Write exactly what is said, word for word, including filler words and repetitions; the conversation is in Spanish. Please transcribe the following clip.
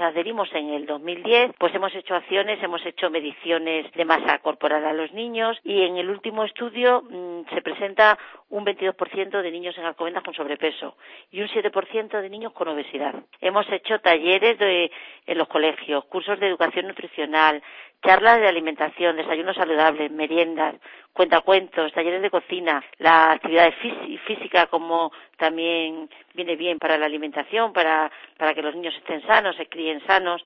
adherimos en el dos mil diez, pues hemos hecho acciones, hemos hecho mediciones de masa corporal a los niños y en el último estudio mmm, se presenta un veintidós por ciento de niños en Alcobendas con sobrepeso y un siete por ciento de niños con obesidad. Hemos hecho talleres de, en los colegios, cursos de educación nutricional, charlas de alimentación, desayunos saludables, meriendas, cuentacuentos, talleres de cocina, la actividad física como también viene bien para la alimentación, para, para que los niños estén sanos, se críen sanos.